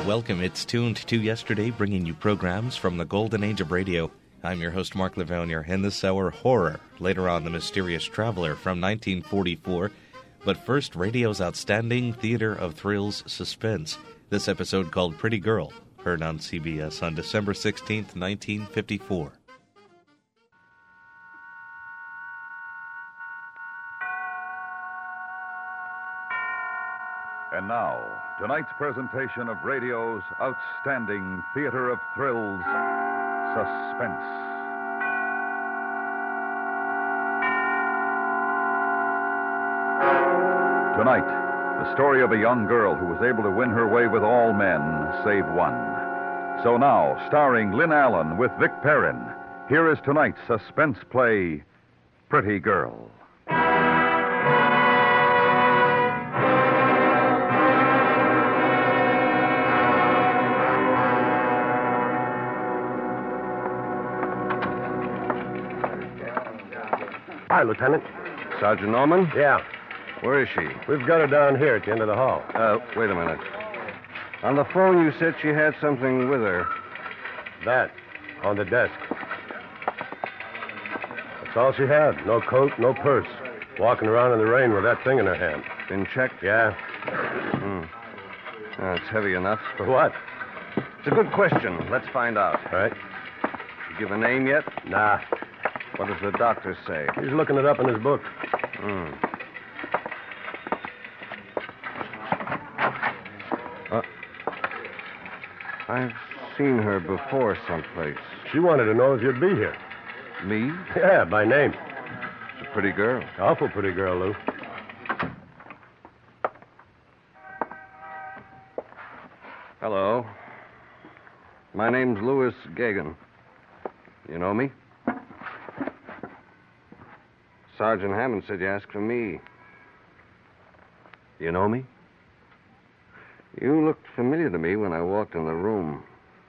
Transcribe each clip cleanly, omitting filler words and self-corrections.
Welcome. It's Tuned to Yesterday, bringing you programs from the golden age of radio. I'm your host, Mark Livonia, and this hour, horror. Later on, The Mysterious Traveler from 1944. But first, radio's outstanding theater of thrills suspense. This episode called Pretty Girl, heard on CBS on December 16th, 1954. And now, tonight's presentation of radio's outstanding theater of thrills, Suspense. Tonight, the story of a young girl who was able to win her way with all men save one. So now, starring Lynn Allen with Vic Perrin, here is tonight's suspense play, Pretty Girl. Hi, Lieutenant. Sergeant Norman? Yeah, Where is she? we've got her down here at the end of the hall. Wait a minute. On the phone, you said she had something with her. That, on the desk. That's all she had. No coat, no purse. Walking around in the rain with that thing in her hand. Been checked? Yeah? It's heavy enough. For what? It's a good question. Let's find out. All right. You give a name yet? Nah, What does the doctor say? he's looking it up in his book. I've seen her before someplace. She wanted to know if you'd be here. Me? Yeah, by name. She's a pretty girl. Awful pretty girl, Lou. Hello. My name's Louis Gagan. You know me? Sergeant Hammond said you asked for me. You know me? You looked familiar to me when I walked in the room.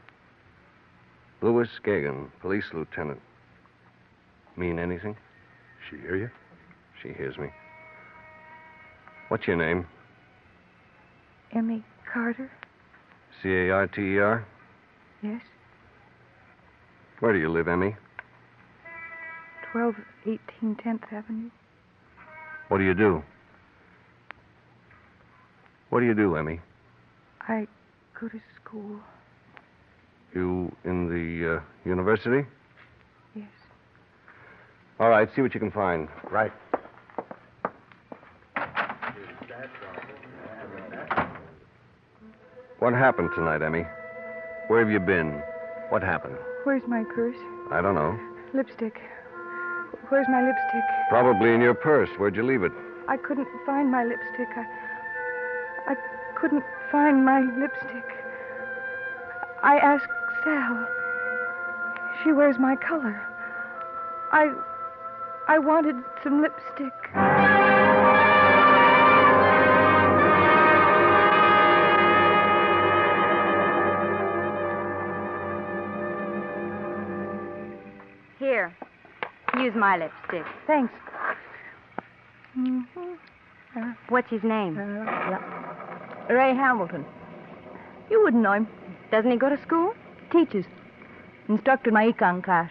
Louis Gagan, police lieutenant. Mean anything? She hear you? She hears me. What's your name? Emmy Carter? Carter? Yes. Where do you live, Emmy? 1218 10th Avenue. What do you do? What do you do, Emmy? I go to school. You in the university? Yes. All right, see what you can find. Right. What happened tonight, Emmy? Where have you been? What happened? Where's my purse? I don't know. Lipstick. Where's my lipstick? Probably in your purse. Where'd you leave it? I couldn't find my lipstick. I couldn't find my lipstick. I asked Sal. She wears my color. I wanted some lipstick. Here. Use my lipstick. Thanks. What's his name? Ray Hamilton. You wouldn't know him. Doesn't he go to school? Teaches. Instructor in my econ class.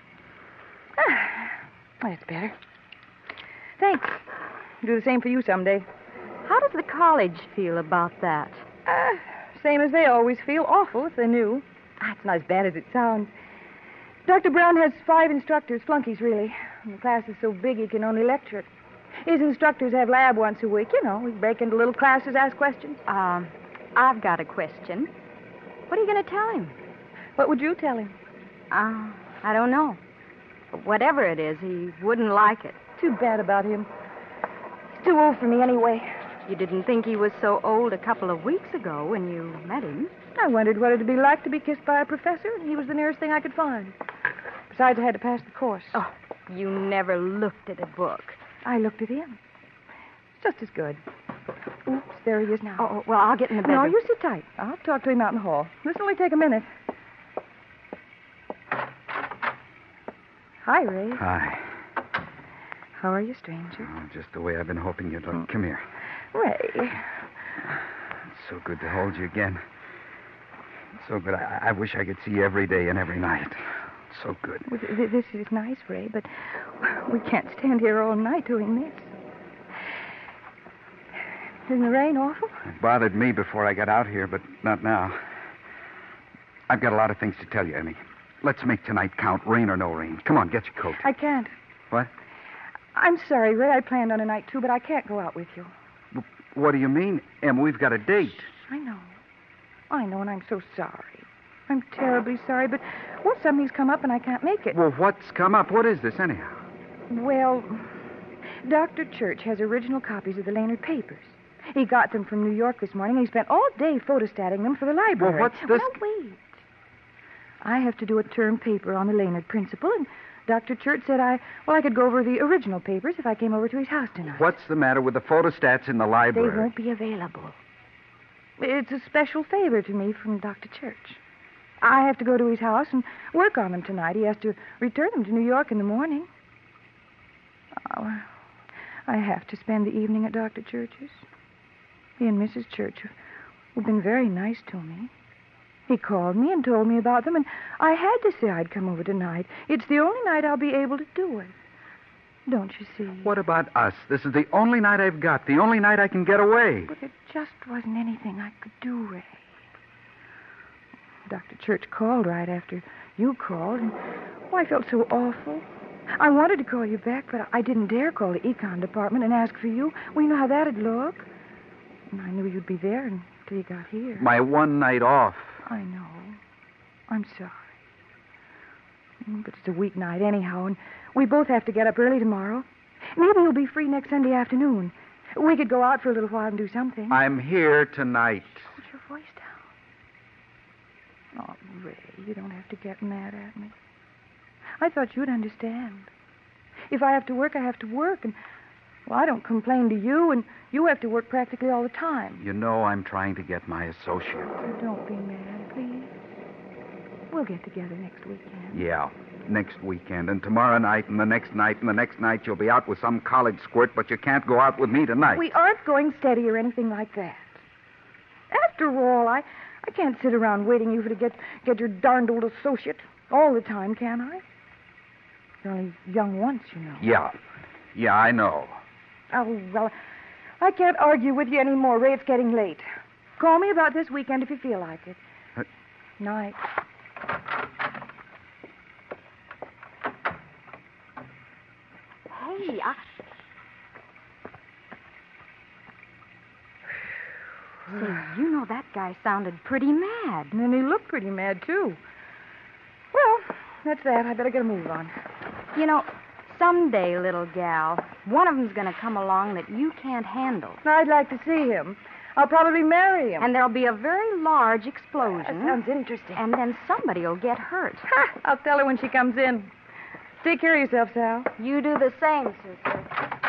That's better. Thanks. Do the same for you someday. How does the college feel about that? Same as they always feel. Awful if they knew. It's not as bad as it sounds. Dr. Brown has 5 instructors, flunkies, really. And the class is so big he can only lecture it. His instructors have lab once a week. You know, we break into little classes, ask questions. I've got a question. What are you going to tell him? What would you tell him? I don't know. Whatever it is, he wouldn't like it. Too bad about him. He's too old for me anyway. You didn't think he was so old a couple of weeks ago when you met him. I wondered what it'd be like to be kissed by a professor, and he was the nearest thing I could find. Besides, I had to pass the course. Oh, you never looked at a book. I looked at him. It's just as good. Oops, there he is now. Oh, well, I'll get in the bedroom. No, you sit tight. I'll talk to him out in the hall. This'll only take a minute. Hi, Ray. Hi. How are you, stranger? Oh, just the way I've been hoping you'd look. Come here. Ray. It's so good to hold you again. So good. I wish I could see you every day and every night. So good. Well, this is nice, Ray, but we can't stand here all night doing this. Isn't the rain awful? It bothered me before I got out here, but not now. I've got a lot of things to tell you, Emmy. Let's make tonight count, rain or no rain. Come on, get your coat. I can't. What? I'm sorry, Ray. I planned on a night, too, but I can't go out with you. What do you mean? Em, we've got a date. I know, and I'm so sorry. I'm terribly sorry, but, well, something's come up and I can't make it. Well, what's come up? What is this, anyhow? Well, Dr. Church has original copies of the Laynard papers. He got them from New York this morning. He spent all day photostating them for the library. Well, what's this? Well, wait. I have to do a term paper on the Laynard principle, and Dr. Church said I could go over the original papers if I came over to his house tonight. What's the matter with the photostats in the library? They won't be available. It's a special favor to me from Dr. Church. I have to go to his house and work on them tonight. He has to return them to New York in the morning. Oh, I have to spend the evening at Dr. Church's. He and Mrs. Church have been very nice to me. He called me and told me about them, and I had to say I'd come over tonight. It's the only night I'll be able to do it. Don't you see? What about us? This is the only night I've got, the only night I can get away. But it just wasn't anything I could do, Ray. Dr. Church called right after you called, and I felt so awful. I wanted to call you back, but I didn't dare call the econ department and ask for you. Well, you know how that'd look. And I knew you'd be there until you got here. My one night off. I know. I'm sorry. But it's a weeknight anyhow, and we both have to get up early tomorrow. Maybe you'll be free next Sunday afternoon. We could go out for a little while and do something. I'm here tonight. Put your voice down. Oh, Ray, you don't have to get mad at me. I thought you'd understand. If I have to work, I have to work, and, well, I don't complain to you, and you have to work practically all the time. You know I'm trying to get my associate. Oh, don't be mad, please. We'll get together next weekend. Yeah, next weekend, and tomorrow night, and the next night, and the next night you'll be out with some college squirt, but you can't go out with me tonight. We aren't going steady or anything like that. After all, I can't sit around waiting you to get your darned old associate all the time, can I? You're only young once, you know. Yeah, I know. Oh, well, I can't argue with you anymore, Ray. It's getting late. Call me about this weekend if you feel like it. Night. Hey, Say, you know that guy sounded pretty mad. And then he looked pretty mad, too. Well, that's that. I better get a move on. You know, someday, little gal, one of them's going to come along that you can't handle. I'd like to see him. I'll probably marry him. And there'll be a very large explosion. That sounds interesting. And then somebody will get hurt. Ha! I'll tell her when she comes in. Take care of yourself, Sal. You do the same, sister.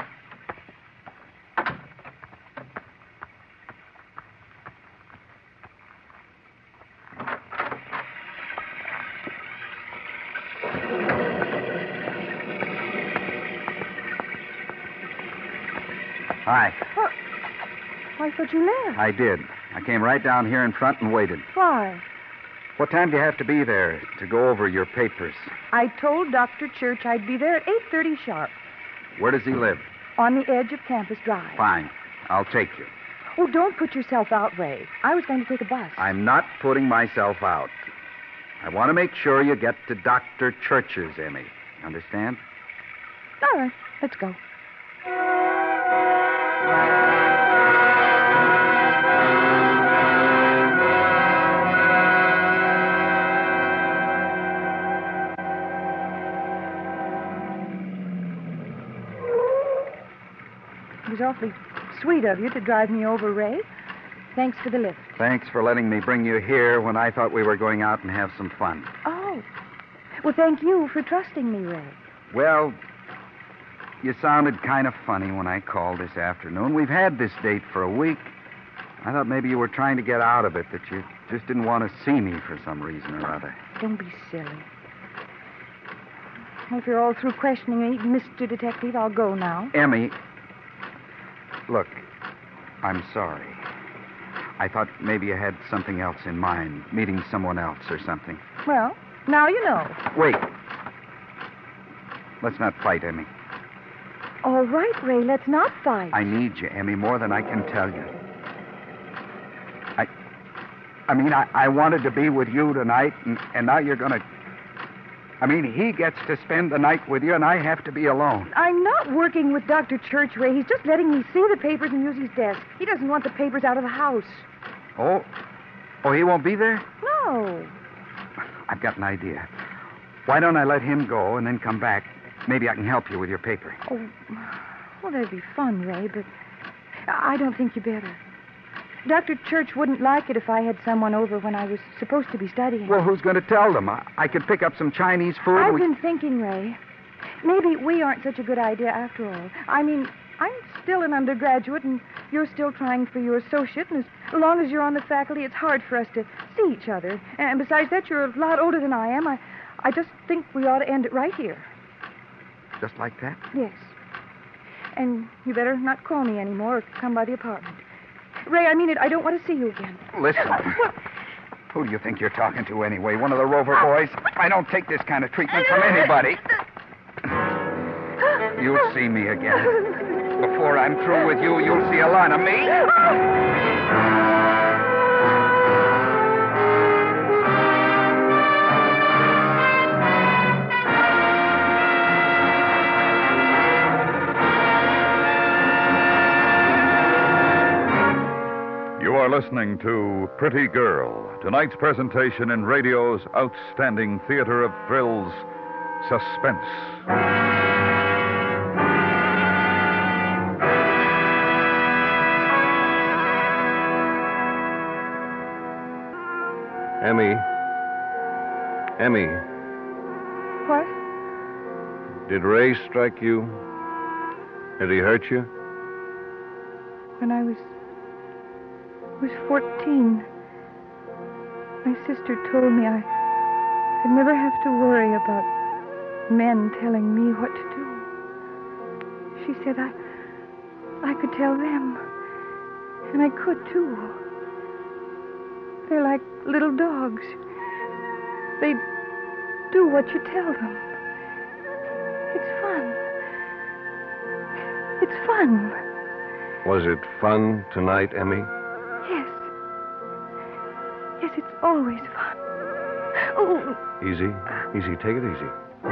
Hi. Oh, I thought you left. I did. I came right down here in front and waited. Why? What time do you have to be there to go over your papers? I told Dr. Church I'd be there at 8:30 sharp. Where does he live? On the edge of Campus Drive. Fine. I'll take you. Oh, don't put yourself out, Ray. I was going to take a bus. I'm not putting myself out. I want to make sure you get to Dr. Church's, Emmy. Understand? All right. Let's go. It was awfully sweet of you to drive me over, Ray. Thanks for the lift. Thanks for letting me bring you here when I thought we were going out and have some fun. Oh. Well, thank you for trusting me, Ray. Well, you sounded kind of funny when I called this afternoon. We've had this date for a week. I thought maybe you were trying to get out of it, that you just didn't want to see me for some reason or other. Don't be silly. Well, if you're all through questioning me, Mr. Detective, I'll go now. Emmy, look, I'm sorry. I thought maybe you had something else in mind, meeting someone else or something. Well, now you know. Wait. Let's not fight, Emmy. All right, Ray, let's not fight. I need you, Emmy, more than I can tell you. I wanted to be with you tonight, and now you're going to... he gets to spend the night with you, and I have to be alone. I'm not working with Dr. Church, Ray. He's just letting me see the papers and use his desk. He doesn't want the papers out of the house. Oh, he won't be there? No. I've got an idea. Why don't I let him go and then come back? Maybe I can help you with your paper. Oh, well, that'd be fun, Ray, but I don't think you better. Dr. Church wouldn't like it if I had someone over when I was supposed to be studying. Well, who's going to tell them? I could pick up some Chinese food. I've been thinking, Ray. Maybe we aren't such a good idea after all. I'm still an undergraduate, and you're still trying for your associate, and as long as you're on the faculty, it's hard for us to see each other. And besides that, you're a lot older than I am. I just think we ought to end it right here. Just like that? Yes. And you better not call me anymore or come by the apartment. Ray, I mean it. I don't want to see you again. Listen. Who do you think you're talking to anyway? One of the Rover boys? I don't take this kind of treatment from anybody. You'll see me again. Before I'm through with you, you'll see a lot of me. You are listening to Pretty Girl, tonight's presentation in radio's outstanding theater of thrills, Suspense. Emmy. What? Did Ray strike you? Did he hurt you? When I was 14, my sister told me I'd never have to worry about men telling me what to do. She said I could tell them, and I could too. They're like little dogs. They do what you tell them. It's fun. It's fun. Was it fun tonight, Emmy? Yes, it's always fun. Oh. Easy. Take it easy.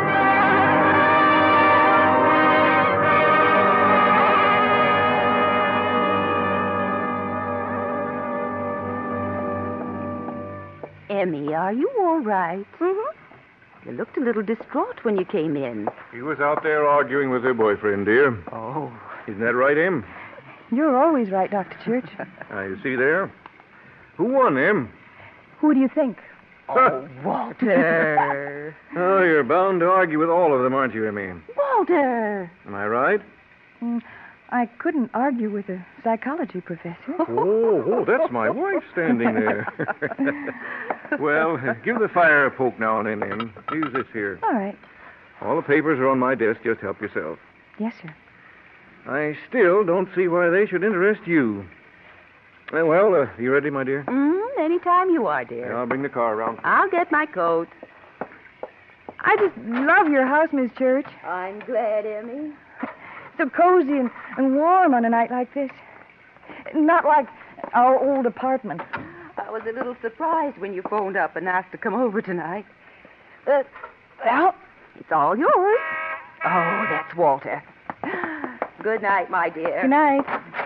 Emmy, are you all right? Mm-hmm. You looked a little distraught when you came in. He was out there arguing with her boyfriend, dear. Oh. Isn't that right, Em? You're always right, Dr. Church. You see there? Who won, Em? Who do you think? Oh, Walter. Oh, you're bound to argue with all of them, aren't you, Emmy? Walter. Am I right? I couldn't argue with a psychology professor. Oh, that's my wife standing there. Well, give the fire a poke now and then, Em. Use this here. All right. All the papers are on my desk. Just help yourself. Yes, sir. I still don't see why they should interest you. Well, you ready, my dear? Anytime you are, dear. I'll bring the car around. I'll get my coat. I just love your house, Miss Church. I'm glad, Emmy. So cozy and warm on a night like this. Not like our old apartment. I was a little surprised when you phoned up and asked to come over tonight. Well, it's all yours. Oh, that's Walter. Good night, my dear. good night.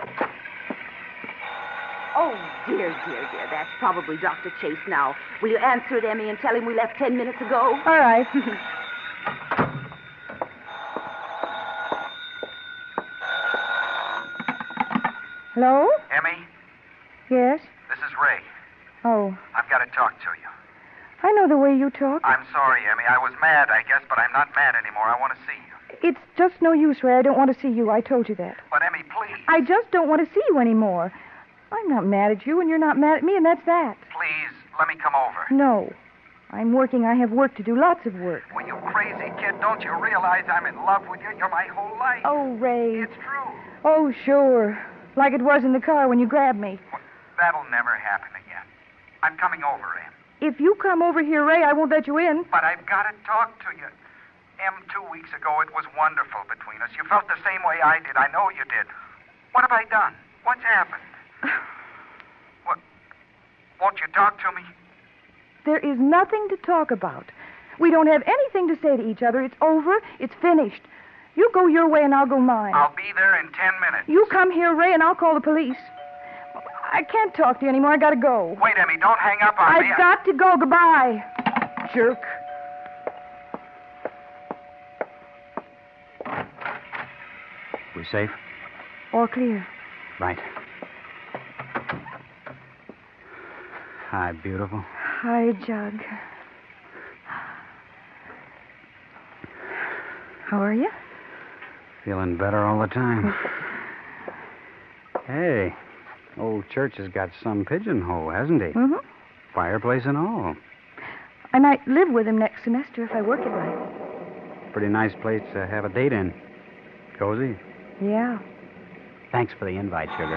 Oh, dear. That's probably Dr. Chase now. Will you answer it, Emmy, and tell him we left 10 minutes ago? All right. Hello? Emmy, Yes? this is Ray. Oh, I've got to talk to you. I know the way you talk. I'm sorry, Emmy. I was mad, I guess, but I'm not mad anymore. I want to see you. It's just no use, Ray. I don't want to see you. I told you that. But, Emmy, please. I just don't want to see you anymore. I'm not mad at you, and you're not mad at me, and that's that. Please, let me come over. No. I'm working. I have work to do, lots of work. Well, you crazy kid, don't you realize I'm in love with you? You're my whole life. Oh, Ray. It's true. Oh, sure. Like it was in the car when you grabbed me. That'll never happen again. I'm coming over, Em. If you come over here, Ray, I won't let you in. But I've got to talk to you. Em, 2 weeks ago, it was wonderful between us. You felt the same way I did. I know you did. What have I done? What's happened? What? Won't you talk to me? There is nothing to talk about. We don't have anything to say to each other. It's over. It's finished. You go your way and I'll go mine. I'll be there in 10 minutes. You come here, Ray, and I'll call the police. I can't talk to you anymore. I gotta go. Wait, Emmy, don't hang up on me. I've got to go. Goodbye. Jerk. We safe? All clear. Right. Hi, beautiful. Hi, Jug. How are you? Feeling better all the time. Hey, old Church has got some pigeonhole, hasn't he? Mm-hmm. Fireplace and all. I might live with him next semester if I work it right. Pretty nice place to have a date in. Cozy? Yeah. Thanks for the invite, sugar.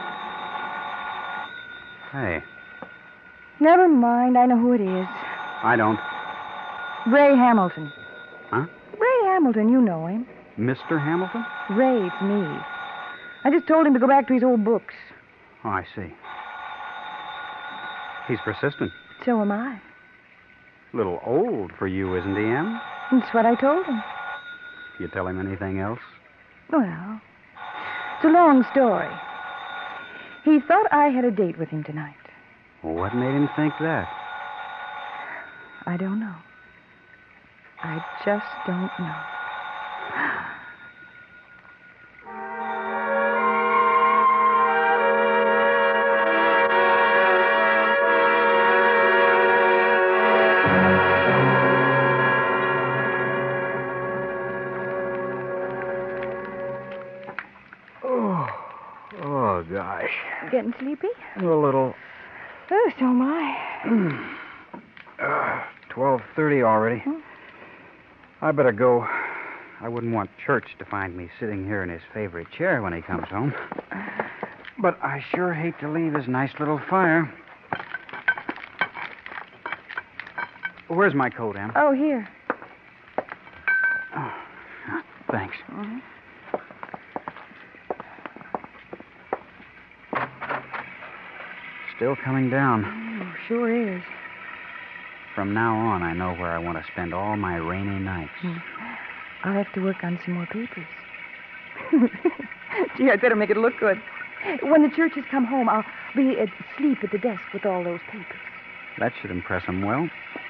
Hey, Never mind. I know who it is. I don't. Ray Hamilton. Huh? Ray Hamilton, you know him. Mr. Hamilton? Ray, it's me. I just told him to go back to his old books. Oh, I see. He's persistent. So am I. Little old for you, isn't he, Em? That's what I told him. You tell him anything else? Well, it's a long story. He thought I had a date with him tonight. What made him think that? I don't know. I just don't know. Oh, gosh. Getting sleepy? A little. Oh, so am I. 12:30 already. I better go. I wouldn't want Church to find me sitting here in his favorite chair when he comes home. But I sure hate to leave his nice little fire. Where's my coat, Em? Oh, here. Oh, thanks. Mm-hmm. Still coming down. Oh, sure is. From now on, I know where I want to spend all my rainy nights. I'll have to work on some more papers. Gee, I'd better make it look good. When the Churches come home, I'll be asleep at the desk with all those papers. That should impress them well.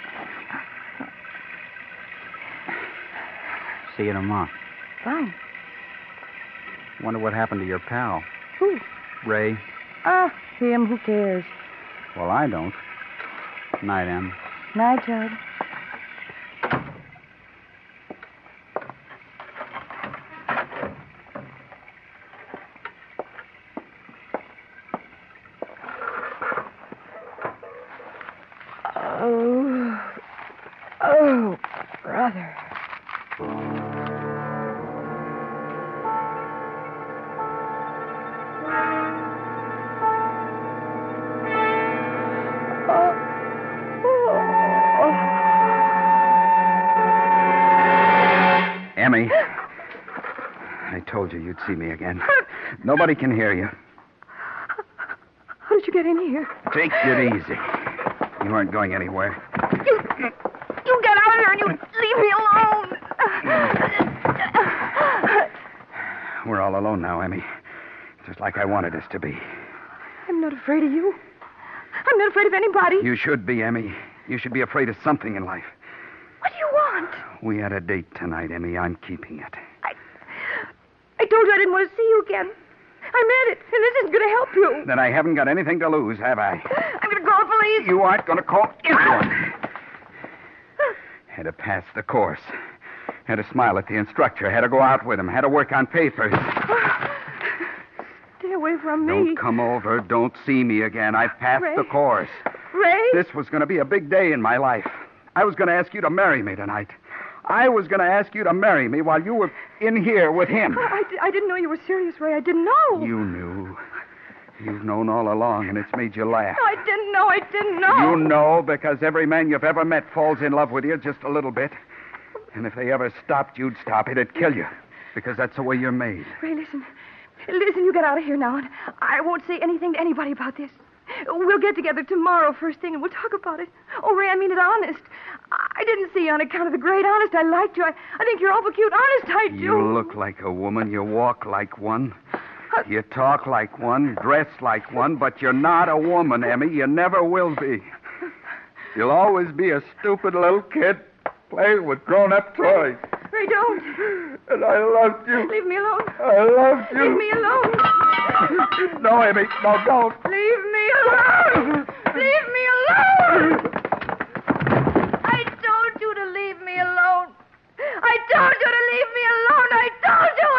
See you tomorrow. Fine. Wonder what happened to your pal. Who? Ray. Ah, him. Who cares? Well, I don't. Night, Em. Night, Jud. Oh, brother. Emmy, I told you you'd see me again. Nobody can hear you. How did you get in here? Take it easy. You aren't going anywhere. You get out of here and you leave me alone. We're all alone now, Emmy. Just like I wanted us to be. I'm not afraid of you. I'm not afraid of anybody. You should be, Emmy. You should be afraid of something in life. What do you want? We had a date tonight, Emmy. I'm keeping it. I told you I didn't want to see you again. I meant it, and this isn't going to help you. Then I haven't got anything to lose, have I? I'm going to call the police. You aren't going to call anyone. Had to pass the course. Had to smile at the instructor. Had to go out with him. Had to work on papers. Stay away from me. Don't come over. Don't see me again. I've passed Ray? the course. Ray? This was going to be a big day in my life. I was going to ask you to marry me tonight. I was going to ask you to marry me while you were in here with him. I didn't know you were serious, Ray. I didn't know. You knew. You've known all along, and it's made you laugh. I didn't know. You know because every man you've ever met falls in love with you just a little bit. And if they ever stopped, you'd stop. It'd kill you. Because that's the way you're made. Ray, listen. Listen, you get out of here now, and I won't say anything to anybody about this. We'll get together tomorrow first thing, and we'll talk about it. Oh, Ray, I mean it honest. I didn't see you on account of the great honest. I liked you. I think you're awful cute. Honest, I do. You look like a woman. You walk like one. You talk like one, dress like one, but you're not a woman, Emmy. You never will be. You'll always be a stupid little kid playing with grown-up toys. Ray, don't. And I loved you. Leave me alone. I loved you. Leave me alone. No, Emmy. No, don't. Leave me alone. Leave me alone. I told you to leave me alone. I told you to leave me alone. I told you.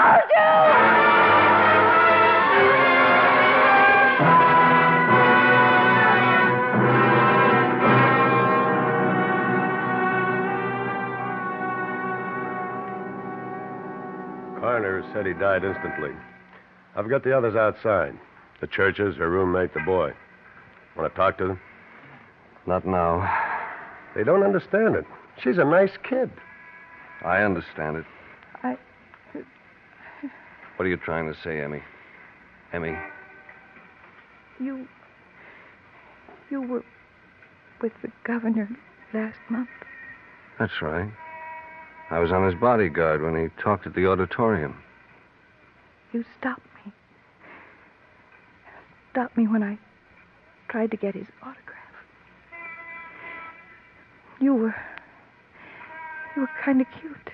Coroner said he died instantly. I've got the others outside. The Churches, her roommate, the boy. Want to talk to them? Not now. They don't understand it. She's a nice kid. I understand it. I... What are you trying to say, Emmy? Emmy? You were with the governor last month. That's right. I was on his bodyguard when he talked at the auditorium. You stopped me. Stopped me when I tried to get his autograph. You were kind of cute.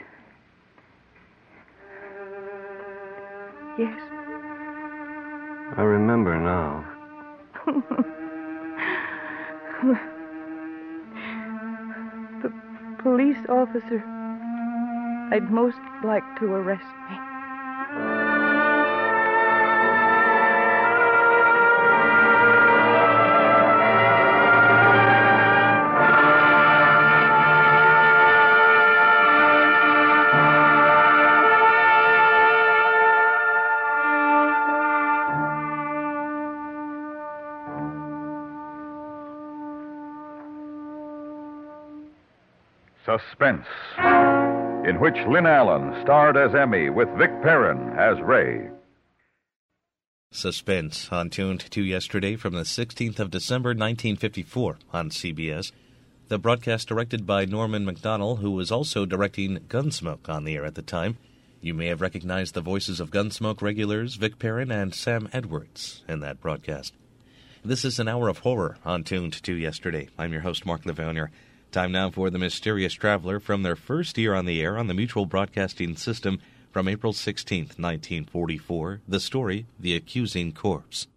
Yes. I remember now. The police officer I'd most like to arrest me. Suspense, in which Lynn Allen starred as Emmy with Vic Perrin as Ray. Suspense, on Tuned to Yesterday from the 16th of December, 1954 on CBS. The broadcast directed by Norman Macdonnell, who was also directing Gunsmoke on the air at the time. You may have recognized the voices of Gunsmoke regulars Vic Perrin and Sam Edwards in that broadcast. This is an hour of horror on Tuned to Yesterday. I'm your host, Mark Livonier. Time now for The Mysterious Traveler from their first year on the air on the Mutual Broadcasting System from April 16th, 1944. The story, The Accusing Corpse.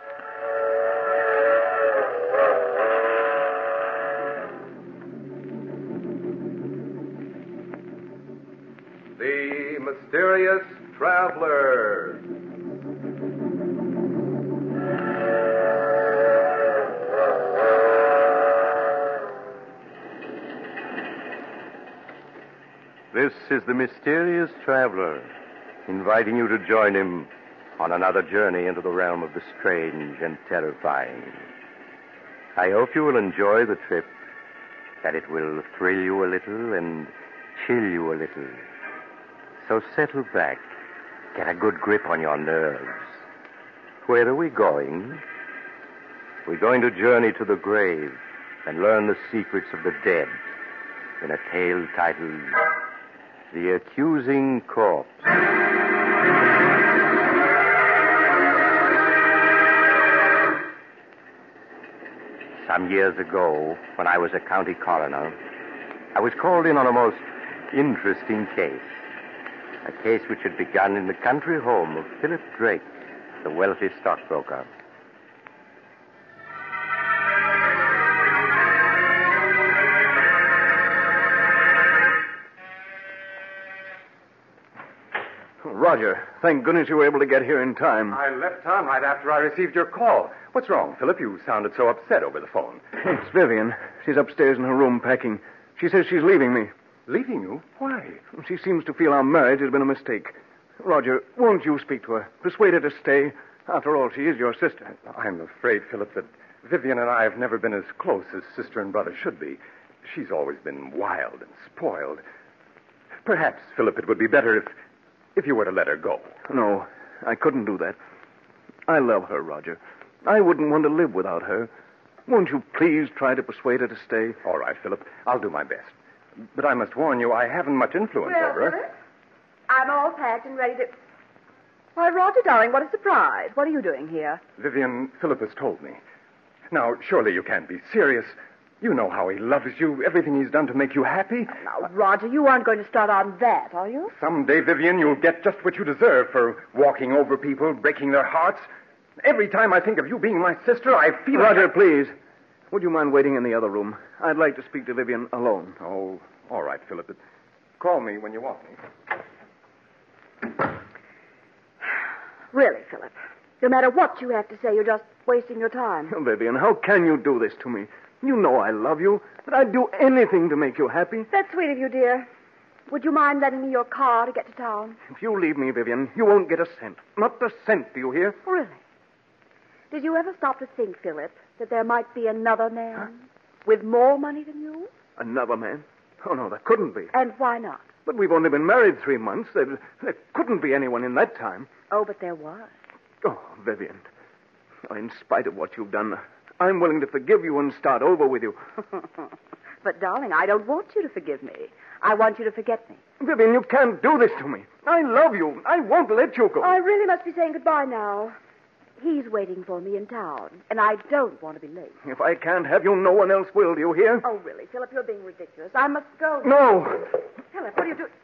The Mysterious Traveler. This is the Mysterious Traveler, inviting you to join him on another journey into the realm of the strange and terrifying. I hope you will enjoy the trip, that it will thrill you a little and chill you a little. So settle back, get a good grip on your nerves. Where are we going? We're going to journey to the grave and learn the secrets of the dead in a tale titled The Accusing Corpse. Some years ago, when I was a county coroner, I was called in on a most interesting case. A case which had begun in the country home of Philip Drake, the wealthy stockbroker. Roger, thank goodness you were able to get here in time. I left town right after I received your call. What's wrong, Philip? You sounded so upset over the phone. It's Vivian. She's upstairs in her room packing. She says she's leaving me. Leaving you? Why? She seems to feel our marriage has been a mistake. Roger, won't you speak to her? Persuade her to stay. After all, she is your sister. I'm afraid, Philip, that Vivian and I have never been as close as sister and brother should be. She's always been wild and spoiled. Perhaps, Philip, it would be better if you were to let her go. No, I couldn't do that. I love her, Roger. I wouldn't want to live without her. Won't you please try to persuade her to stay? All right, Philip. I'll do my best. But I must warn you, I haven't much influence over her. Philip, I'm all packed and ready to... Why, Roger, darling, what a surprise. What are you doing here? Vivian, Philip has told me. Now, surely you can't be serious. You know how he loves you, everything he's done to make you happy. Now, Roger, you aren't going to start on that, are you? Someday, Vivian, you'll get just what you deserve for walking over people, breaking their hearts. Every time I think of you being my sister, I feel Roger, please. Would you mind waiting in the other room? I'd like to speak to Vivian alone. Oh, all right, Philip. Call me when you want me. Really, Philip. No matter what you have to say, you're just wasting your time. Vivian, how can you do this to me? You know I love you, that I'd do anything to make you happy. That's sweet of you, dear. Would you mind lending me your car to get to town? If you leave me, Vivian, you won't get a cent. Not a cent, do you hear? Really? Did you ever stop to think, Philip, that there might be another man with more money than you? Another man? Oh, no, there couldn't be. And why not? But we've only been married 3 months. There couldn't be anyone in that time. Oh, but there was. Oh, Vivian, in spite of what you've done, I'm willing to forgive you and start over with you. But, darling, I don't want you to forgive me. I want you to forget me. Vivian, you can't do this to me. I love you. I won't let you go. I really must be saying goodbye now. He's waiting for me in town, and I don't want to be late. If I can't have you, no one else will, do you hear? Oh, really, Philip, you're being ridiculous. I must go. No. Philip, what are you doing?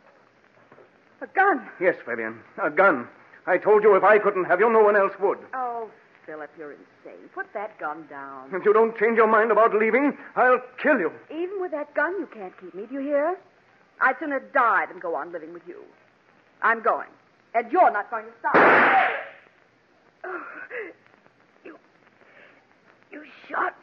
A gun. Yes, Vivian, a gun. I told you if I couldn't have you, no one else would. Oh, Philip, you're insane. Put that gun down. If you don't change your mind about leaving, I'll kill you. Even with that gun, you can't keep me. Do you hear? I'd sooner die than go on living with you. I'm going. And you're not going to stop. Oh, you shot.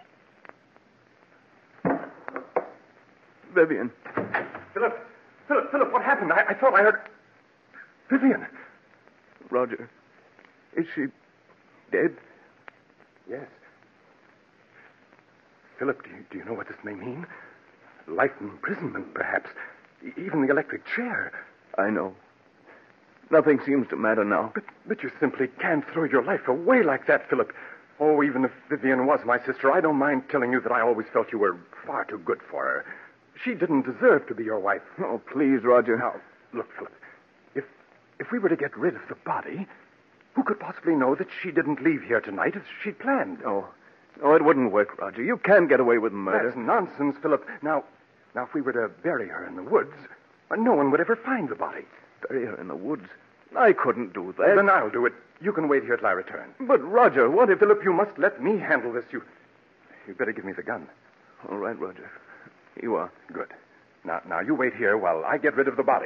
Vivian. Philip, what happened? I thought I heard... Vivian. Roger, is she dead? Yes. Philip, do you know what this may mean? Life imprisonment, perhaps. Even the electric chair. I know. Nothing seems to matter now. But you simply can't throw your life away like that, Philip. Oh, even if Vivian was my sister, I don't mind telling you that I always felt you were far too good for her. She didn't deserve to be your wife. Oh, please, Roger. Now, look, Philip, if we were to get rid of the body, who could possibly know that she didn't leave here tonight as she'd planned? Oh, it wouldn't work, Roger. You can't get away with murder. That's nonsense, Philip. Now, if we were to bury her in the woods, no one would ever find the body. Bury her in the woods? I couldn't do that. Well, then I'll do it. You can wait here till I return. But, Roger, what if... Philip, you must let me handle this. You'd better give me the gun. All right, Roger. You are. Good. Now, you wait here while I get rid of the body.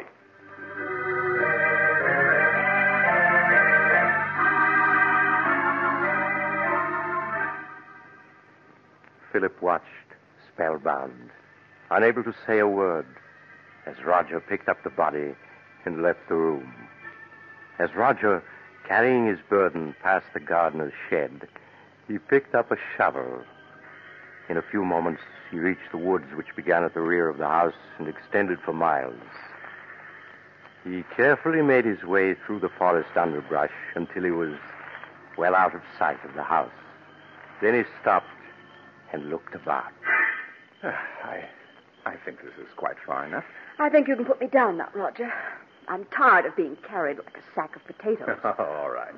Philip watched, spellbound, unable to say a word, as Roger picked up the body and left the room. As Roger, carrying his burden past the gardener's shed, he picked up a shovel. In a few moments, he reached the woods which began at the rear of the house and extended for miles. He carefully made his way through the forest underbrush until he was well out of sight of the house. Then he stopped and looked about. I think this is quite far enough. I think you can put me down now, Roger. I'm tired of being carried like a sack of potatoes. All right.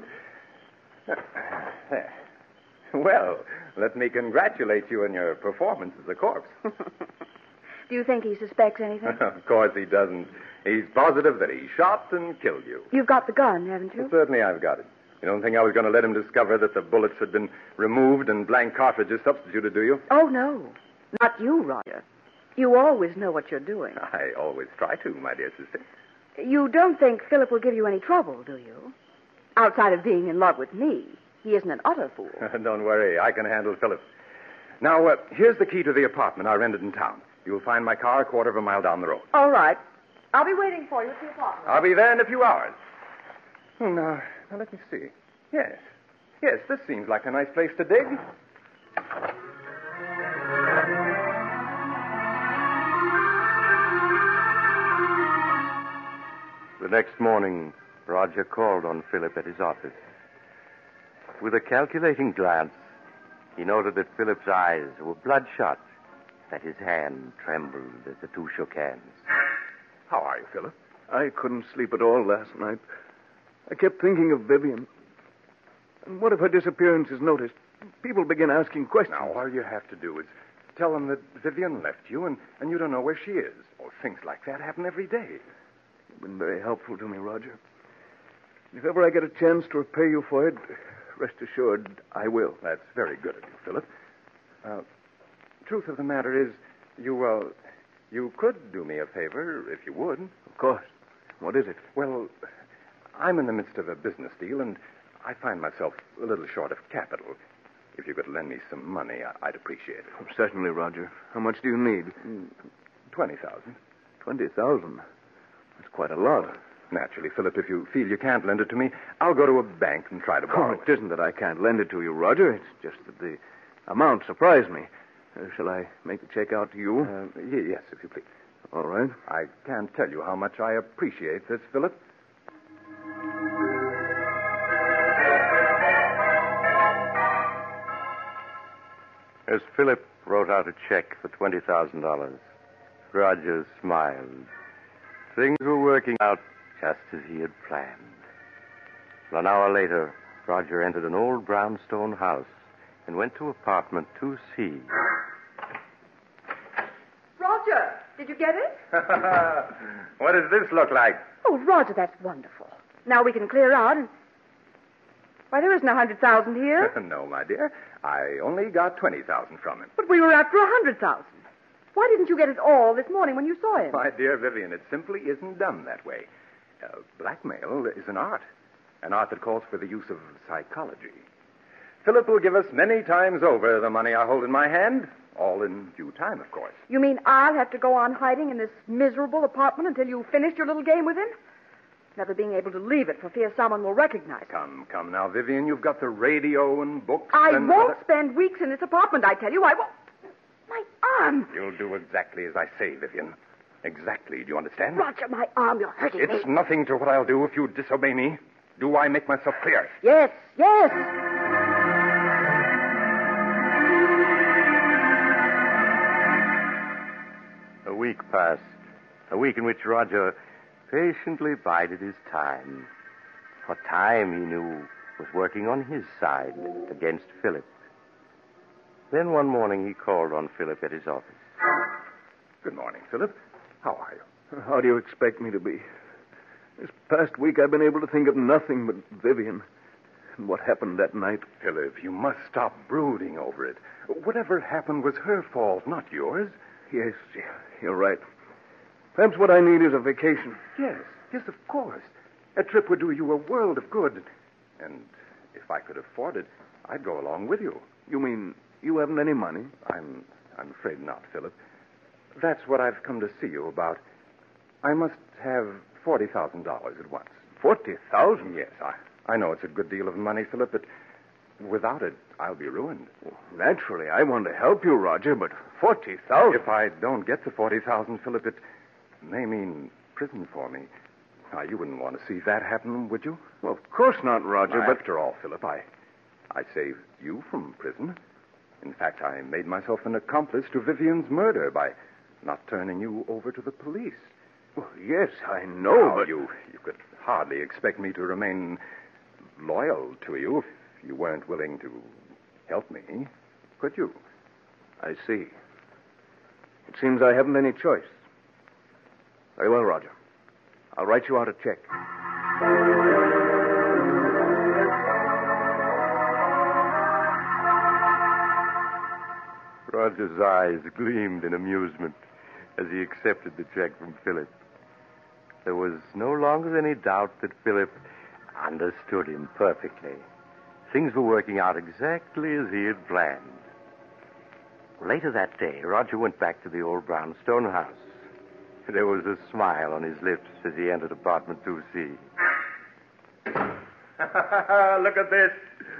Well, let me congratulate you on your performance as a corpse. Do you think he suspects anything? Of course he doesn't. He's positive that he shot and killed you. You've got the gun, haven't you? Well, certainly I've got it. You don't think I was going to let him discover that the bullets had been removed and blank cartridges substituted, do you? Oh, no. Not you, Roger. You always know what you're doing. I always try to, my dear sister. You don't think Philip will give you any trouble, do you? Outside of being in love with me, he isn't an utter fool. Don't worry. I can handle Philip. Now, here's the key to the apartment I rented in town. You'll find my car a quarter of a mile down the road. All right. I'll be waiting for you at the apartment. I'll be there in a few hours. Now let me see. Yes. Yes, this seems like a nice place to dig. The next morning, Roger called on Philip at his office. With a calculating glance, he noted that Philip's eyes were bloodshot, that his hand trembled as the two shook hands. How are you, Philip? I couldn't sleep at all last night. I kept thinking of Vivian. And what if her disappearance is noticed? People begin asking questions. Now, all you have to do is tell them that Vivian left you and you don't know where she is. Oh, things like that happen every day. You've been very helpful to me, Roger. If ever I get a chance to repay you for it, rest assured I will. That's very good of you, Philip. Truth of the matter is, you could do me a favor if you would. Of course. What is it? Well, I'm in the midst of a business deal, and I find myself a little short of capital. If you could lend me some money, I'd appreciate it. Oh, certainly, Roger. How much do you need? 20,000. 20,000? That's quite a lot. Naturally, Philip, if you feel you can't lend it to me, I'll go to a bank and try to borrow it. It isn't that I can't lend it to you, Roger. It's just that the amount surprised me. Shall I make the check out to you? Yes, if you please. All right. I can't tell you how much I appreciate this, Philip. As Philip wrote out a check for $20,000, Roger smiled. Things were working out just as he had planned. An hour later, Roger entered an old brownstone house and went to apartment 2C. Roger, did you get it? What does this look like? Oh, Roger, that's wonderful. Now we can clear out and... Why, there isn't 100,000 here. No, my dear. I only got 20,000 from him. But we were after 100,000. Why didn't you get it all this morning when you saw him? My dear Vivian, it simply isn't done that way. Blackmail is an art that calls for the use of psychology. Philip will give us many times over the money I hold in my hand, all in due time, of course. You mean I'll have to go on hiding in this miserable apartment until you finish your little game with him? Never being able to leave it for fear someone will recognize it. Come now, Vivian. You've got the radio and books. I won't spend weeks in this apartment, I tell you. I won't. My arm. You'll do exactly as I say, Vivian. Exactly. Do you understand? Roger, my arm. You're hurting me. It's nothing to what I'll do if you disobey me. Do I make myself clear? Yes, yes. A week passed. A week in which Roger patiently bided his time. For time, he knew, was working on his side against Philip. Then one morning he called on Philip at his office. Good morning, Philip. How are you? How do you expect me to be? This past week I've been able to think of nothing but Vivian and what happened that night. Philip, you must stop brooding over it. Whatever happened was her fault, not yours. Yes, you're right. Perhaps what I need is a vacation. Yes, of course. A trip would do you a world of good. And if I could afford it, I'd go along with you. You mean you haven't any money? I'm afraid not, Philip. That's what I've come to see you about. I must have $40,000 at once. 40,000? Yes, I know it's a good deal of money, Philip, but without it, I'll be ruined. Well, naturally, I want to help you, Roger, but 40,000? If I don't get the 40,000, Philip, it may mean prison for me. Now, you wouldn't want to see that happen, would you? Well, of course not, Roger, but... After all, Philip, I saved you from prison. In fact, I made myself an accomplice to Vivian's murder by not turning you over to the police. Well, yes, I know, but... You could hardly expect me to remain loyal to you if you weren't willing to help me, could you? I see. It seems I haven't any choice. Very well, Roger. I'll write you out a check. Roger's eyes gleamed in amusement as he accepted the check from Philip. There was no longer any doubt that Philip understood him perfectly. Things were working out exactly as he had planned. Later that day, Roger went back to the old brownstone house. There was a smile on his lips as he entered apartment 2C. Look at this.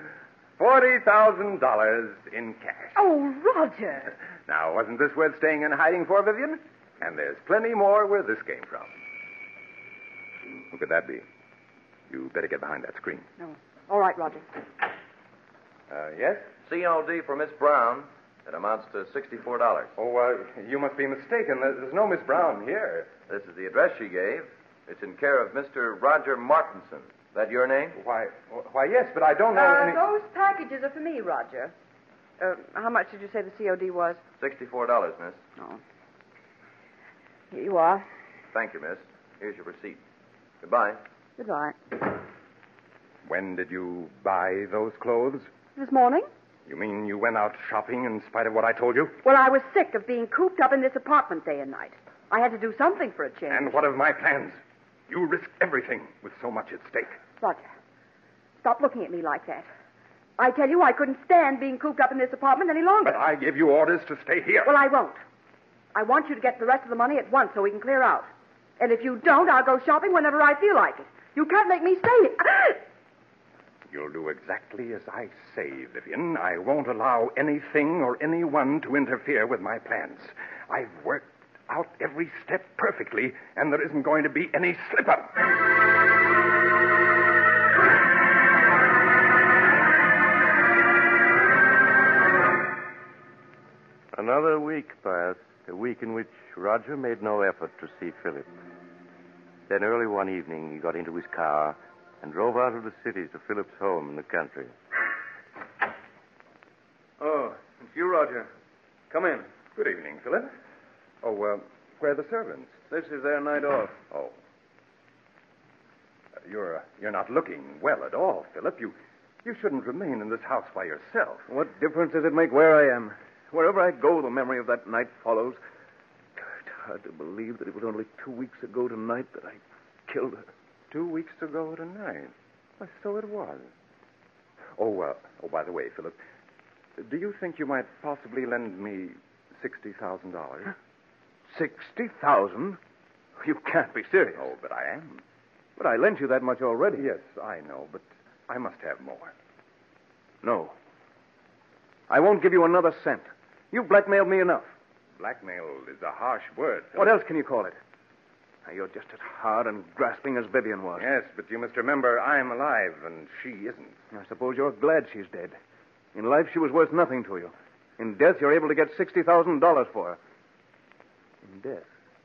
$40,000 in cash. Oh, Roger. Now, wasn't this worth staying in hiding for, Vivian? And there's plenty more where this came from. Who could that be? You better get behind that screen. No. All right, Roger. Yes? COD for Miss Brown. It amounts to $64. Oh, you must be mistaken. There's no Miss Brown here. This is the address she gave. It's in care of Mr. Roger Martinson. That your name? Why, yes, but I don't know any... Those packages are for me, Roger. How much did you say the COD was? $64, miss. Oh. Here you are. Thank you, miss. Here's your receipt. Goodbye. Goodbye. When did you buy those clothes? This morning? You mean you went out shopping in spite of what I told you? Well, I was sick of being cooped up in this apartment day and night. I had to do something for a change. And what of my plans? You risk everything with so much at stake. Roger, stop looking at me like that. I tell you, I couldn't stand being cooped up in this apartment any longer. But I gave you orders to stay here. Well, I won't. I want you to get the rest of the money at once so we can clear out. And if you don't, I'll go shopping whenever I feel like it. You can't make me stay here. You'll do exactly as I say, Vivian. I won't allow anything or anyone to interfere with my plans. I've worked out every step perfectly, and there isn't going to be any slip-up. Another week passed, a week in which Roger made no effort to see Philip. Then early one evening, he got into his car and drove out of the city to Philip's home in the country. Oh, it's you, Roger. Come in. Good evening, Philip. Oh, where are the servants? This is their night off. Oh. You're not looking well at all, Philip. You shouldn't remain in this house by yourself. What difference does it make where I am? Wherever I go, the memory of that night follows. It's hard to believe that it was only 2 weeks ago tonight that I killed her. 2 weeks ago tonight? Why, so it was. Oh, by the way, Philip, do you think you might possibly lend me $60,000? $60,000? You can't be serious. Oh, but I am. But I lent you that much already. Yes, I know, but I must have more. No. I won't give you another cent. You've blackmailed me enough. Blackmail is a harsh word, Philip. What else can you call it? Now, you're just as hard and grasping as Vivian was. Yes, but you must remember I'm alive and she isn't. I suppose you're glad she's dead. In life, she was worth nothing to you. In death, you're able to get $60,000 for her. In death?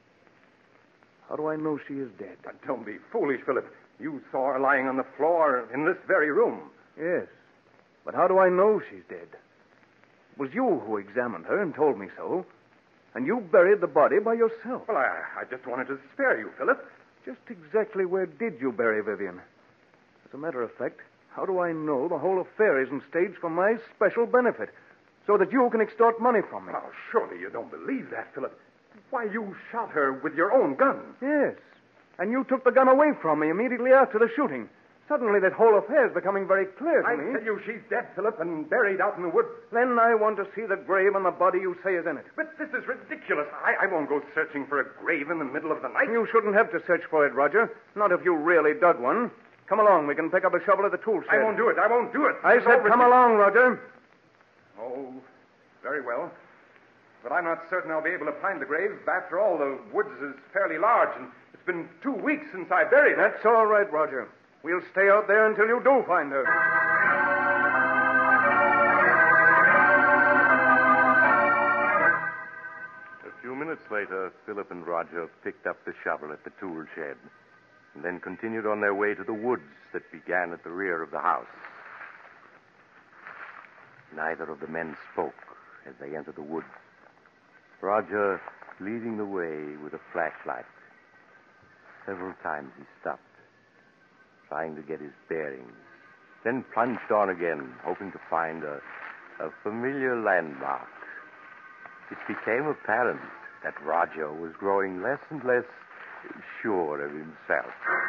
How do I know she is dead? But don't be foolish, Philip. You saw her lying on the floor in this very room. Yes. But how do I know she's dead? It was you who examined her and told me so. And you buried the body by yourself. Well, I just wanted to spare you, Philip. Just exactly where did you bury Vivian? As a matter of fact, how do I know the whole affair isn't staged for my special benefit, so that you can extort money from me? Oh, surely you don't believe that, Philip. Why, you shot her with your own gun. Yes. And you took the gun away from me immediately after the shooting. Suddenly, that whole affair is becoming very clear to me. I tell you, she's dead, Philip, and buried out in the woods. Then I want to see the grave and the body you say is in it. But this is ridiculous. I won't go searching for a grave in the middle of the night. You shouldn't have to search for it, Roger. Not if you really dug one. Come along. We can pick up a shovel at the tool shed. I won't do it. I won't do it. I said come along, Roger. Oh, very well. But I'm not certain I'll be able to find the grave. After all, the woods is fairly large, and it's been 2 weeks since I buried her. That's all right, Roger. We'll stay out there until you do find her. A few minutes later, Philip and Roger picked up the shovel at the tool shed and then continued on their way to the woods that began at the rear of the house. Neither of the men spoke as they entered the woods. Roger leading the way with a flashlight. Several times he stopped, trying to get his bearings, then plunged on again, hoping to find a familiar landmark. It became apparent that Roger was growing less and less sure of himself.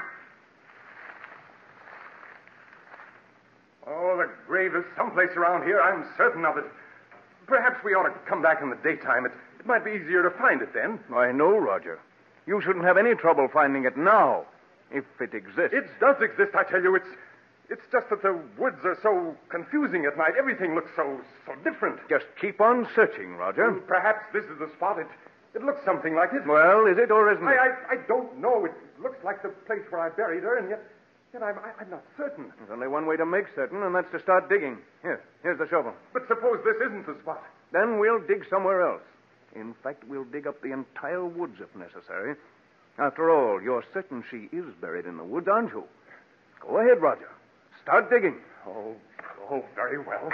Oh, the grave is someplace around here. I'm certain of it. Perhaps we ought to come back in the daytime. It might be easier to find it then. I know, Roger. You shouldn't have any trouble finding it now, if it exists. It does exist, I tell you. It's just that the woods are so confusing at night. Everything looks so different. Just keep on searching, Roger. Well, perhaps this is the spot. It looks something like it. Well, is it or isn't it? I don't know. It looks like the place where I buried her, and yet I'm not certain. There's only one way to make certain, and that's to start digging. Here's the shovel. But suppose this isn't the spot. Then we'll dig somewhere else. In fact, we'll dig up the entire woods if necessary. After all, you're certain she is buried in the woods, aren't you? Go ahead, Roger. Start digging. Oh, very well.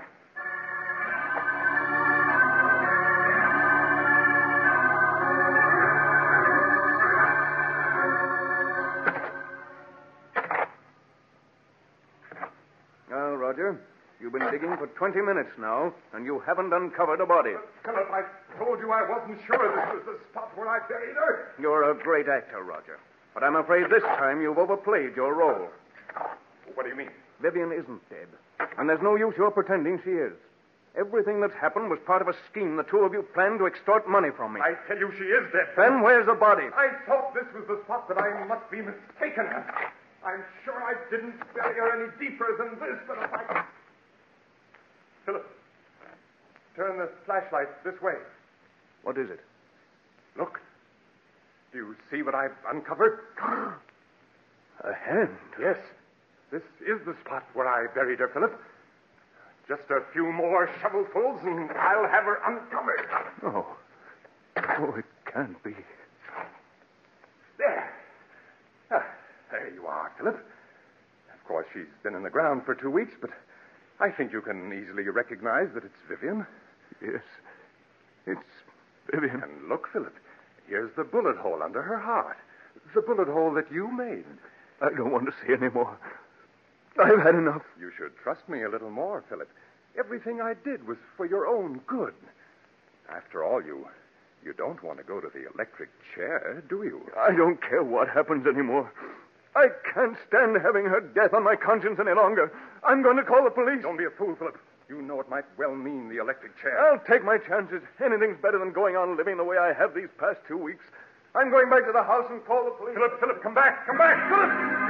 Now, Roger, you've been digging for 20 minutes now, and you haven't uncovered a body. Philip, I told you I wasn't sure this was the spot where I buried her. You're a great actor, Roger. But I'm afraid this time you've overplayed your role. What do you mean? Vivian isn't dead. And there's no use your pretending she is. Everything that's happened was part of a scheme the two of you planned to extort money from me. I tell you she is dead. Then where's the body? I thought this was the spot, but I must be mistaken. I'm sure I didn't bury her any deeper than this, but if I... Philip, turn the flashlight this way. What is it? Look. Do you see what I've uncovered? A hand. Yes. This is the spot where I buried her, Philip. Just a few more shovelfuls, and I'll have her uncovered. Oh, it can't be. There. There you are, Philip. Of course, she's been in the ground for 2 weeks, but I think you can easily recognize that it's Vivian. Yes, it's Vivian. And look, Philip, here's the bullet hole under her heart. The bullet hole that you made. I don't want to see any more. I've had enough. You should trust me a little more, Philip. Everything I did was for your own good. After all, you don't want to go to the electric chair, do you? I don't care what happens anymore. I can't stand having her death on my conscience any longer. I'm going to call the police. Don't be a fool, Philip. You know it might well mean the electric chair. I'll take my chances. Anything's better than going on living the way I have these past 2 weeks. I'm going back to the house and call the police. Philip, come back. Come back, Philip!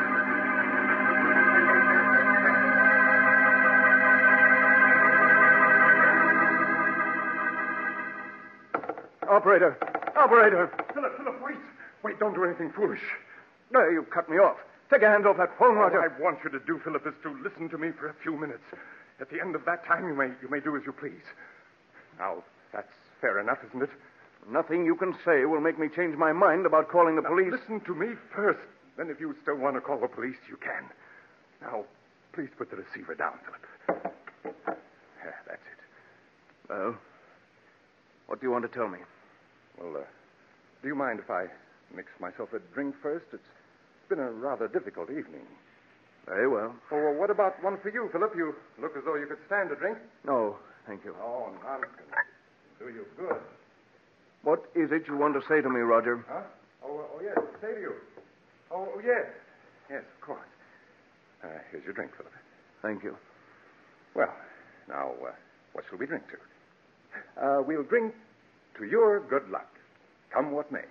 Operator! Philip, wait, don't do anything foolish. No, you cut me off. Take your hands off that phone, Roger. All I want you to do, Philip, is to listen to me for a few minutes. At the end of that time, you may do as you please. Now, that's fair enough, isn't it? Nothing you can say will make me change my mind about calling the police. Listen to me first. Then if you still want to call the police, you can. Now, please put the receiver down, Philip. Yeah, that's it. Well, what do you want to tell me? Well, do you mind if I mix myself a drink first? It's been a rather difficult evening. Very well. Oh, well, what about one for you, Philip? You look as though you could stand a drink. No, thank you. Oh, nonsense. Do you good. What is it you want to say to me, Roger? Huh? Oh, yes, say to you. Oh, yes. Yes, of course. Here's your drink, Philip. Thank you. Well, now, what shall we drink to? We'll drink to your good luck, come what may.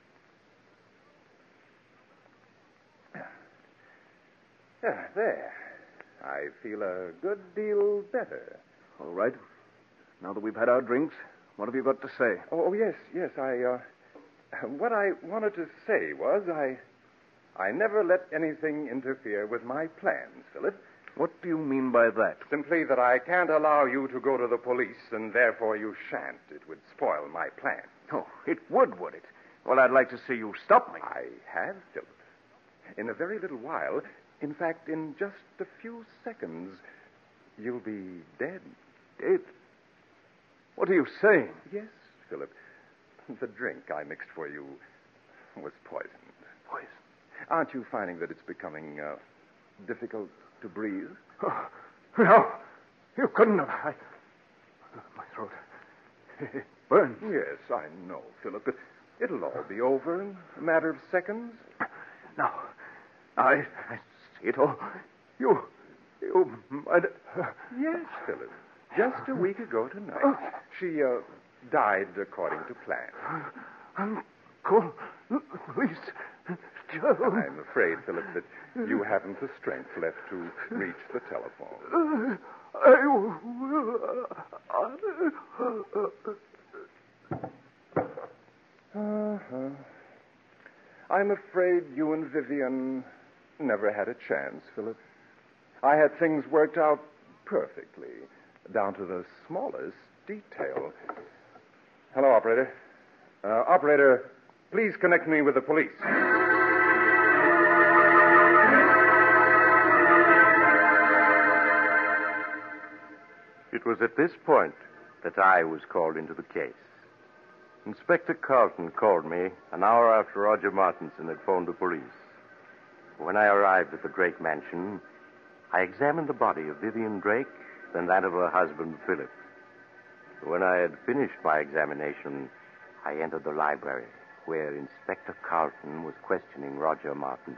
There. I feel a good deal better. All right. Now that we've had our drinks, what have you got to say? Oh, yes. What I wanted to say was I never let anything interfere with my plans, Philip. What do you mean by that? Simply that I can't allow you to go to the police, and therefore you shan't. It would spoil my plans. Oh, it would it? Well, I'd like to see you stop me. I have, Philip. In a very little while, in fact, in just a few seconds, you'll be dead. Dead? What are you saying? Yes, Philip. The drink I mixed for you was poisoned. Poison? Aren't you finding that it's becoming difficult to breathe? Oh, no. You couldn't have. My throat. It burns. Yes, I know, Philip. It'll all be over in a matter of seconds. No. I see it all. You might... Yes, Philip. Just a week ago tonight, she died according to plan. Uncle, please, I'm afraid, Philip, that you haven't the strength left to reach the telephone. I'm afraid you and Vivian never had a chance, Philip. I had things worked out perfectly, down to the smallest detail. Hello, operator. Operator, please connect me with the police. It was at this point that I was called into the case. Inspector Carlton called me an hour after Roger Martinson had phoned the police. When I arrived at the Drake mansion, I examined the body of Vivian Drake, then that of her husband, Philip. When I had finished my examination, I entered the library, where Inspector Carlton was questioning Roger Martinson.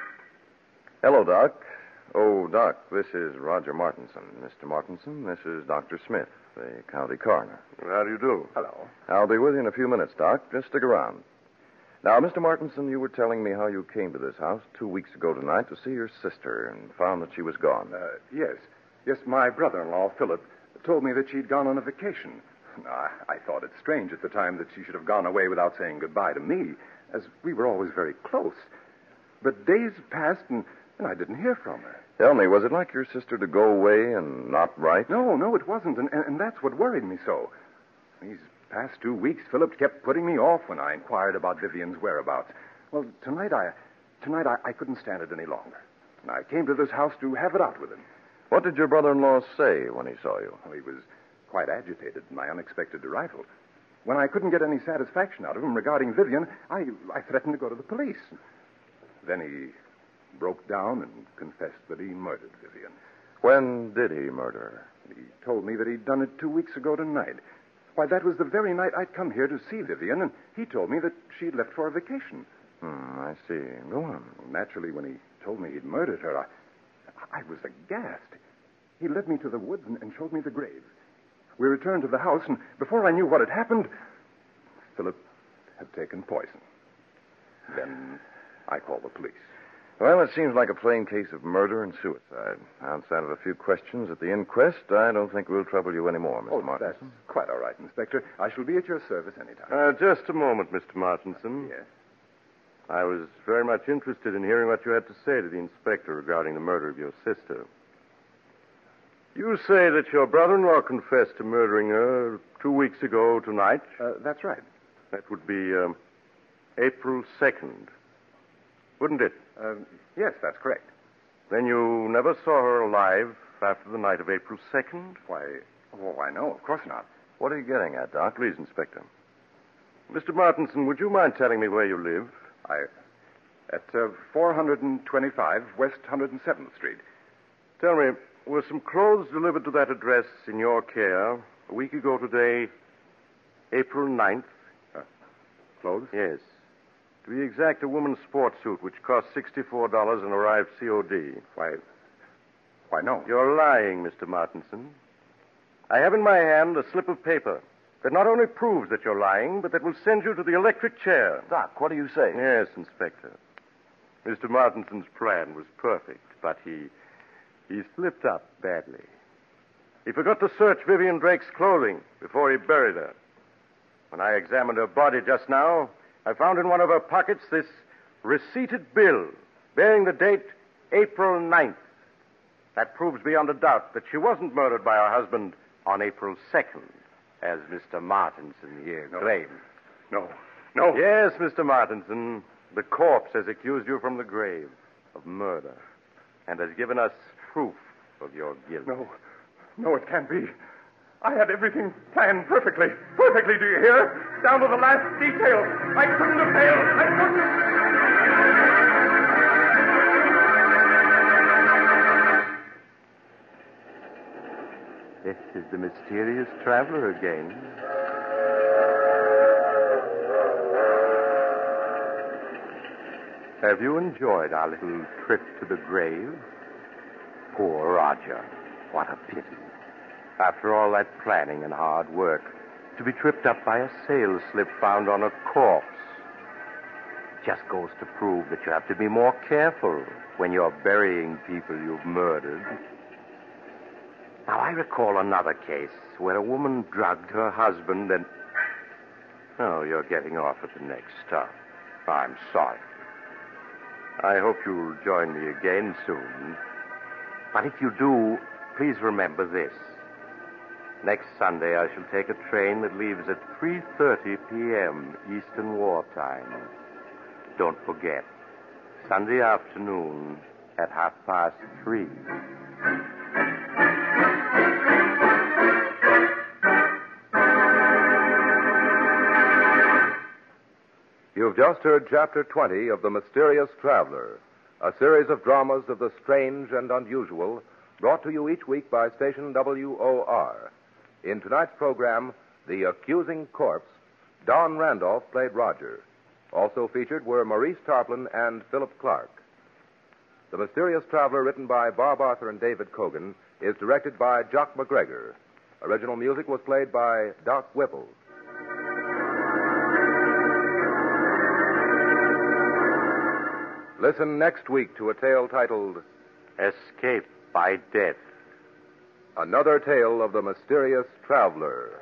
Hello, Doc. Oh, Doc, this is Roger Martinson. Mr. Martinson, this is Dr. Smith, the county coroner. How do you do? Hello. I'll be with you in a few minutes, Doc. Just stick around. Now, Mr. Martinson, you were telling me how you came to this house 2 weeks ago tonight to see your sister and found that she was gone. Yes. Yes, my brother-in-law, Philip, told me that she'd gone on a vacation. I thought it strange at the time that she should have gone away without saying goodbye to me, as we were always very close. But days passed, and I didn't hear from her. Tell me, was it like your sister to go away and not write? No, it wasn't, and that's what worried me so. These past 2 weeks, Philip kept putting me off when I inquired about Vivian's whereabouts. Well, tonight I couldn't stand it any longer. And I came to this house to have it out with him. What did your brother-in-law say when he saw you? Well, he was quite agitated at my unexpected arrival. When I couldn't get any satisfaction out of him regarding Vivian, I threatened to go to the police. Then he broke down and confessed that he murdered Vivian. When did he murder her? He told me that he'd done it 2 weeks ago tonight. Why, that was the very night I'd come here to see Vivian, and he told me that she'd left for a vacation. I see. Go on. Naturally, when he told me he'd murdered her, I was aghast. He led me to the woods and showed me the grave. We returned to the house, and before I knew what had happened, Philip had taken poison. Then I called the police. Well, it seems like a plain case of murder and suicide. Outside of a few questions at the inquest, I don't think we'll trouble you anymore, Mr. Martinson. That's quite all right, Inspector. I shall be at your service anytime. Just a moment, Mr. Martinson. Yes. I was very much interested in hearing what you had to say to the inspector regarding the murder of your sister. You say that your brother-in-law confessed to murdering her 2 weeks ago tonight? That's right. That would be April 2nd, wouldn't it? Yes, that's correct. Then you never saw her alive after the night of April 2nd? Why, no, of course not. What are you getting at, Doc? Please, Inspector. Mr. Martinson, would you mind telling me where you live? At 425 West 107th Street. Tell me, were some clothes delivered to that address in your care a week ago today, April 9th? Clothes? Yes. To be exact, a woman's sports suit, which cost $64 and arrived COD. Why, no. You're lying, Mr. Martinson. I have in my hand a slip of paper that not only proves that you're lying, but that will send you to the electric chair. Doc, what do you say? Yes, Inspector. Mr. Martinson's plan was perfect, but he slipped up badly. He forgot to search Vivian Drake's clothing before he buried her. When I examined her body just now, I found in one of her pockets this receipted bill bearing the date April 9th. That proves beyond a doubt that she wasn't murdered by her husband on April 2nd, as Mr. Martinson here claims. No. Yes, Mr. Martinson, the corpse has accused you from the grave of murder and has given us proof of your guilt. No, it can't be. I had everything planned perfectly. Perfectly, do you hear? Down to the last detail. I couldn't have failed. I couldn't. This is the mysterious traveler again. Have you enjoyed our little trip to the grave? Poor Roger. What a pity. After all that planning and hard work, to be tripped up by a sales slip found on a corpse. just goes to prove that you have to be more careful when you're burying people you've murdered. Now, I recall another case where a woman drugged her husband and... Oh, you're getting off at the next stop. I'm sorry. I hope you'll join me again soon. But if you do, please remember this. Next Sunday, I shall take a train that leaves at 3:30 p.m. Eastern Wartime. Don't forget, Sunday afternoon at 3:30. You've just heard Chapter 20 of The Mysterious Traveler, a series of dramas of the strange and unusual, brought to you each week by station WOR. In tonight's program, The Accusing Corpse, Don Randolph played Roger. Also featured were Maurice Tarplin and Philip Clark. The Mysterious Traveler, written by Bob Arthur and David Cogan, is directed by Jock McGregor. Original music was played by Doc Whipple. Listen next week to a tale titled Escape by Death. Another tale of the Mysterious Traveler.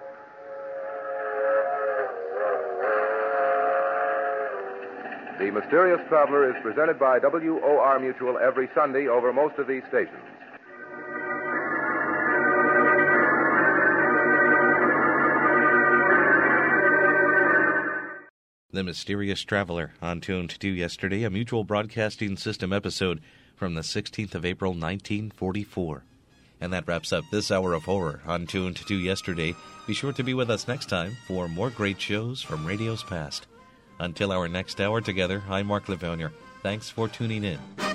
The Mysterious Traveler is presented by WOR Mutual every Sunday over most of these stations. The Mysterious Traveler, on Tune to Do Yesterday, a Mutual Broadcasting System episode from the 16th of April, 1944. And that wraps up this hour of horror on Tune to Do Yesterday. Be sure to be with us next time for more great shows from radio's past. Until our next hour together, I'm Mark Livonia. Thanks for tuning in.